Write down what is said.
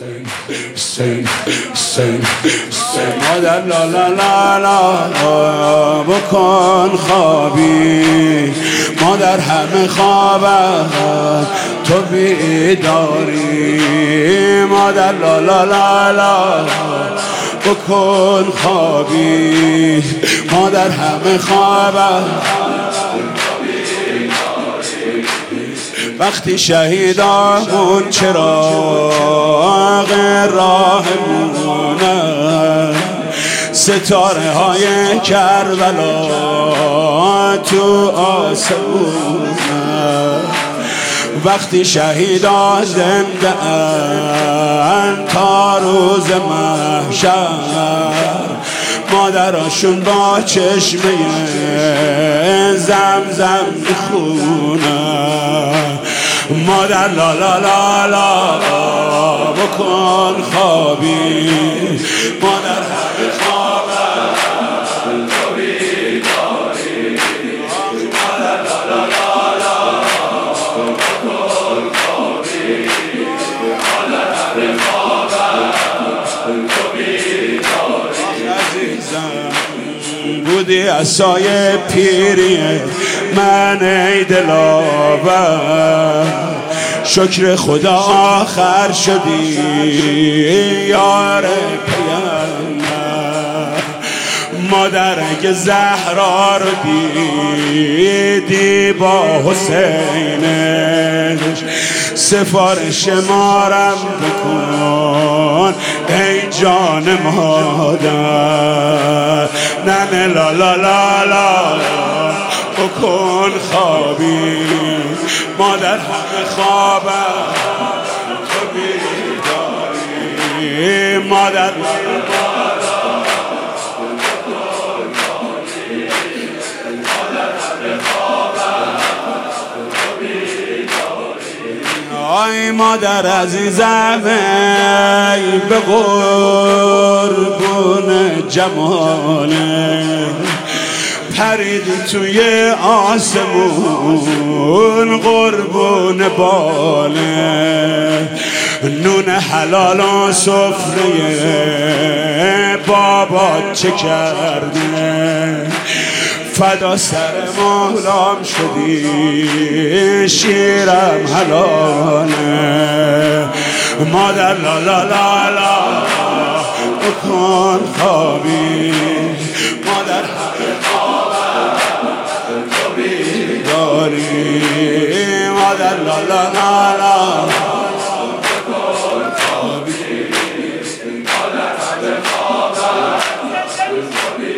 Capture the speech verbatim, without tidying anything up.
حسین حسین حسین مادر لا لا لا لا بکن خوابی مادر همه خوابن تو بیداری مادر لا لا لا لا بکن خوابی مادر همه خوابن وقتی شهیدامون چراغ راهمونه ستاره های کربلا تو آسمونه وقتی شهیدان زنده ان تا روز محشر مادراشون با چشمه زمزم میخونه مادر لا لا لا لا بکن خوابی مادر همه خوابن تو بیداری مادر لا لا لا لا بکن خوابی مادر همه خوابن تو بیداری عزیزم بودی عصای پیری من ای دلاور شکر خدا آخر شدی یار پیامبر مادر اگه زهرا رو دیدی با حسینش سفارش مارم بکن ای جان مادر نه لا لا لا لا بکن خوابی مادر همه خوابن تو بیداری مادر آی مادر عزیزم ای به قربون جماله پریدی توی آسمون قربون باله نون حلال و سفره بابا چه کرده فدا سر مولام شدی شیرم حلاله مادر لا لا لا لا بکن خوابی مادر همه خوابن تو بیداری مادر لا لا لا لا بکن خوابی مادر همه خوابن تو بیداری